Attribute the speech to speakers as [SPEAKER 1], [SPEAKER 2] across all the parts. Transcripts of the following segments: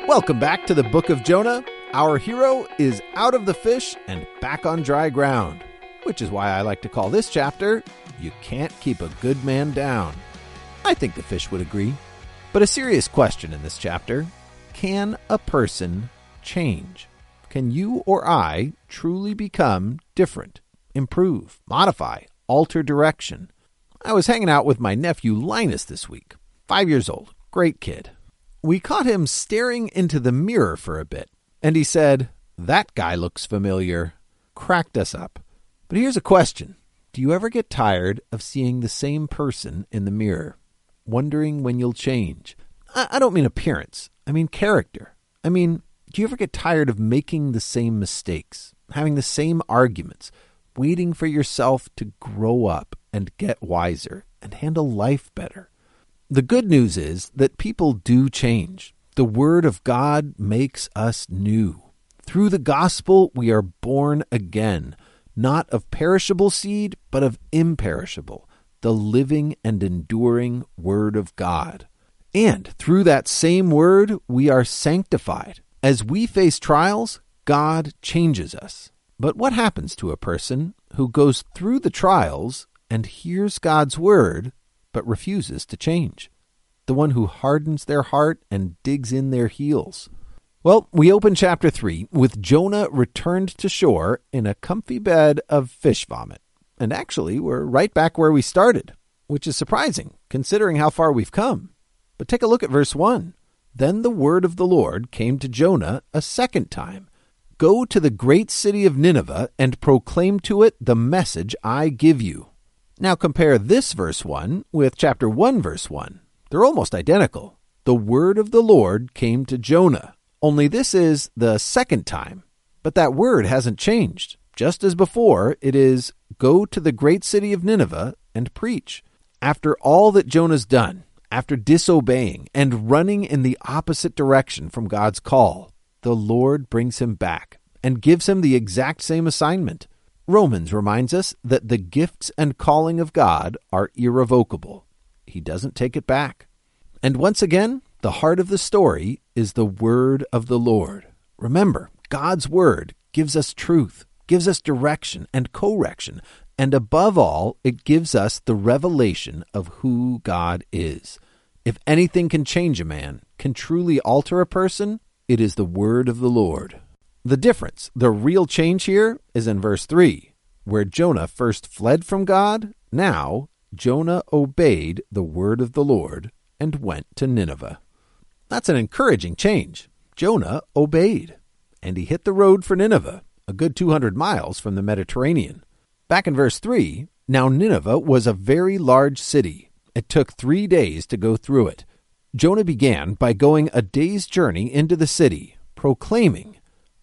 [SPEAKER 1] Welcome back to the Book of Jonah. Our hero is out of the fish and back on dry ground, which is why I like to call this chapter, You Can't Keep a Good Man Down. I think the fish would agree. But a serious question in this chapter, can a person change? Can you or I truly become different, improve, modify, alter direction? I was hanging out with my nephew Linus this week, 5 years old, great kid. We caught him staring into the mirror for a bit, and he said, "That guy looks familiar." Cracked us up. But here's a question. Do you ever get tired of seeing the same person in the mirror, wondering when you'll change? I don't mean appearance. I mean character. I mean, do you ever get tired of making the same mistakes, having the same arguments, waiting for yourself to grow up and get wiser and handle life better? The good news is that people do change. The Word of God makes us new. Through the gospel, we are born again, not of perishable seed, but of imperishable, the living and enduring Word of God. And through that same Word, we are sanctified. As we face trials, God changes us. But what happens to a person who goes through the trials and hears God's Word, but refuses to change? The one who hardens their heart and digs in their heels. Well, we open chapter 3 with Jonah returned to shore in a comfy bed of fish vomit. And actually, we're right back where we started, which is surprising, considering how far we've come. But take a look at verse 1. Then the word of the Lord came to Jonah a second time. Go to the great city of Nineveh and proclaim to it the message I give you. Now compare this verse 1 with chapter 1, verse 1. They're almost identical. The word of the Lord came to Jonah. Only this is the second time. But that word hasn't changed. Just as before, it is, go to the great city of Nineveh and preach. After all that Jonah's done, after disobeying and running in the opposite direction from God's call, the Lord brings him back and gives him the exact same assignment. Romans reminds us that the gifts and calling of God are irrevocable. He doesn't take it back. And once again, the heart of the story is the word of the Lord. Remember, God's word gives us truth, gives us direction and correction, and above all, it gives us the revelation of who God is. If anything can change a man, can truly alter a person, it is the word of the Lord. The difference, the real change here, is in verse 3, where Jonah first fled from God. Now, Jonah obeyed the word of the Lord and went to Nineveh. That's an encouraging change. Jonah obeyed, and he hit the road for Nineveh, a good 200 miles from the Mediterranean. Back in verse 3, now Nineveh was a very large city. It took 3 days to go through it. Jonah began by going a day's journey into the city, proclaiming,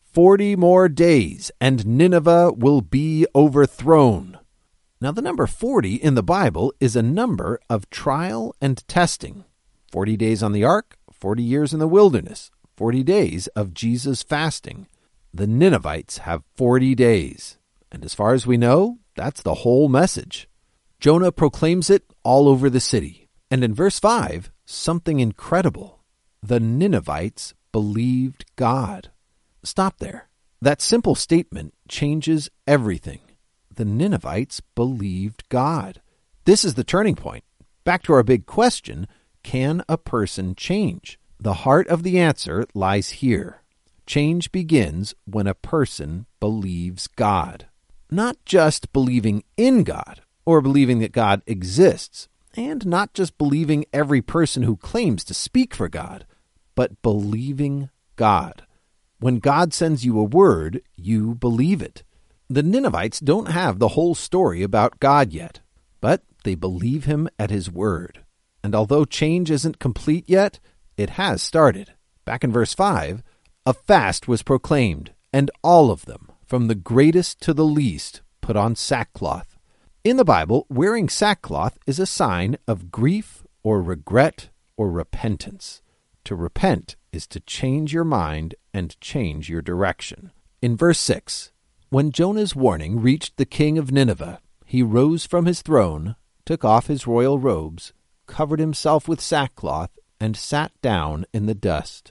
[SPEAKER 1] 40 more days, and Nineveh will be overthrown. Now, the number 40 in the Bible is a number of trial and testing. 40 days on the ark, 40 years in the wilderness, 40 days of Jesus fasting. The Ninevites have 40 days. And as far as we know, that's the whole message. Jonah proclaims it all over the city. And in verse 5, something incredible. The Ninevites believed God. Stop there. That simple statement changes everything. The Ninevites believed God. This is the turning point. Back to our big question, can a person change? The heart of the answer lies here. Change begins when a person believes God. Not just believing in God or believing that God exists, and not just believing every person who claims to speak for God, but believing God. When God sends you a word, you believe it. The Ninevites don't have the whole story about God yet, but they believe him at his word. And although change isn't complete yet, it has started. Back in verse 5, a fast was proclaimed, and all of them, from the greatest to the least, put on sackcloth. In the Bible, wearing sackcloth is a sign of grief or regret or repentance. To repent is to change your mind and change your direction. In verse 6, when Jonah's warning reached the king of Nineveh, he rose from his throne, took off his royal robes, covered himself with sackcloth, and sat down in the dust.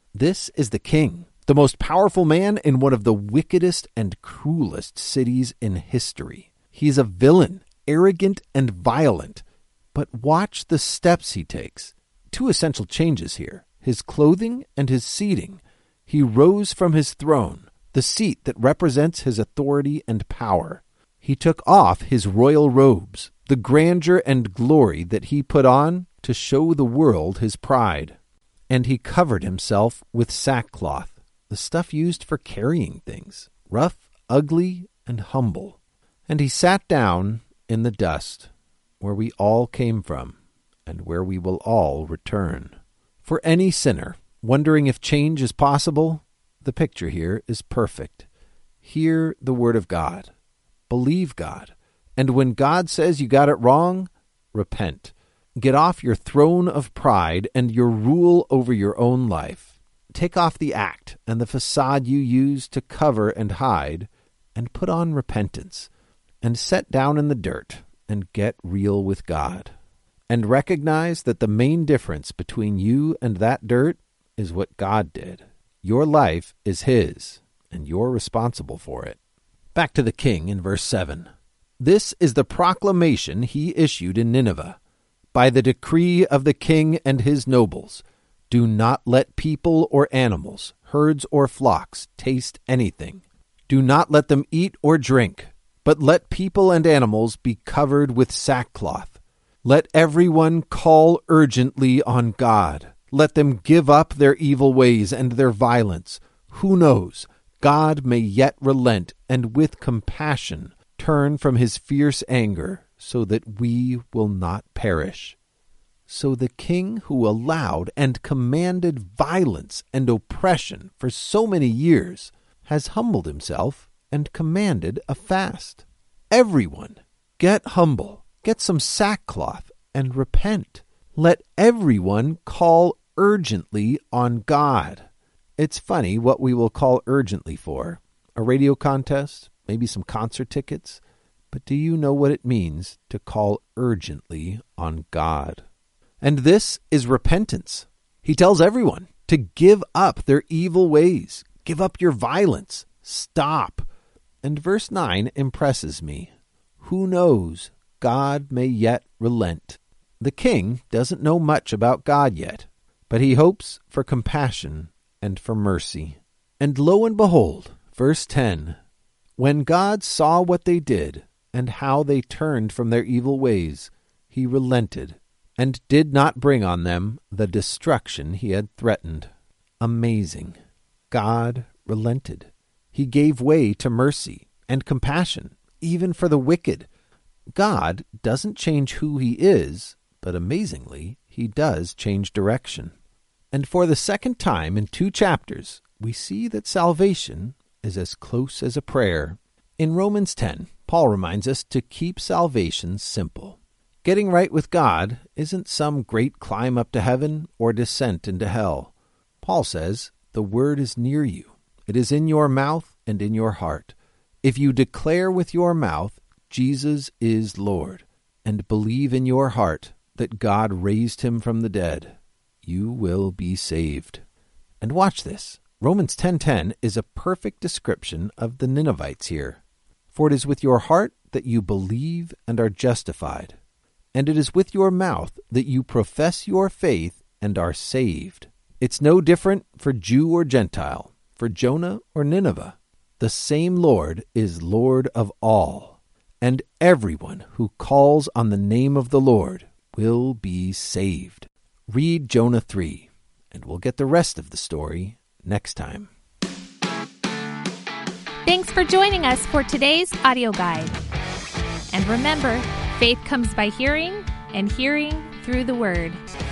[SPEAKER 1] This is the king, the most powerful man in one of the wickedest and cruelest cities in history. He is a villain, arrogant and violent. But watch the steps he takes. Two essential changes here: his clothing and his seating. He rose from his throne, the seat that represents his authority and power. He took off his royal robes, the grandeur and glory that he put on to show the world his pride. And he covered himself with sackcloth, the stuff used for carrying things, rough, ugly, and humble. And he sat down in the dust, where we all came from, and where we will all return. For any sinner wondering if change is possible, the picture here is perfect. Hear the word of God. Believe God. And when God says you got it wrong, repent. Get off your throne of pride and your rule over your own life. Take off the act and the facade you use to cover and hide, and put on repentance, and set down in the dirt and get real with God. And recognize that the main difference between you and that dirt is what God did. Your life is His, and you're responsible for it. Back to the king in verse 7. This is the proclamation he issued in Nineveh. By the decree of the king and his nobles, do not let people or animals, herds or flocks, taste anything. Do not let them eat or drink, but let people and animals be covered with sackcloth. Let everyone call urgently on God. Let them give up their evil ways and their violence. Who knows? God may yet relent and with compassion turn from his fierce anger, so that we will not perish. So the king who allowed and commanded violence and oppression for so many years has humbled himself and commanded a fast. Everyone, get humble, get some sackcloth, and repent. Let everyone call urgently on God. It's funny what we will call urgently for. A radio contest, maybe some concert tickets. But do you know what it means to call urgently on God? And this is repentance. He tells everyone to give up their evil ways. Give up your violence. Stop. And verse 9 impresses me. Who knows? God may yet relent. The king doesn't know much about God yet, but he hopes for compassion and for mercy. And lo and behold, verse 10, when God saw what they did and how they turned from their evil ways, he relented and did not bring on them the destruction he had threatened. Amazing. God relented. He gave way to mercy and compassion, even for the wicked. God doesn't change who he is, but amazingly, he does change direction. And for the second time in 2 chapters, we see that salvation is as close as a prayer. In Romans 10, Paul reminds us to keep salvation simple. Getting right with God isn't some great climb up to heaven or descent into hell. Paul says, the word is near you. It is in your mouth and in your heart. If you declare with your mouth, Jesus is Lord, and believe in your heart that God raised him from the dead, you will be saved. And watch this. Romans 10:10 is a perfect description of the Ninevites here. For it is with your heart that you believe and are justified, and it is with your mouth that you profess your faith and are saved. It's no different for Jew or Gentile, for Jonah or Nineveh. The same Lord is Lord of all, and everyone who calls on the name of the Lord will be saved. Read Jonah 3, and we'll get the rest of the story next time.
[SPEAKER 2] Thanks for joining us for today's audio guide. And remember, faith comes by hearing, and hearing through the Word.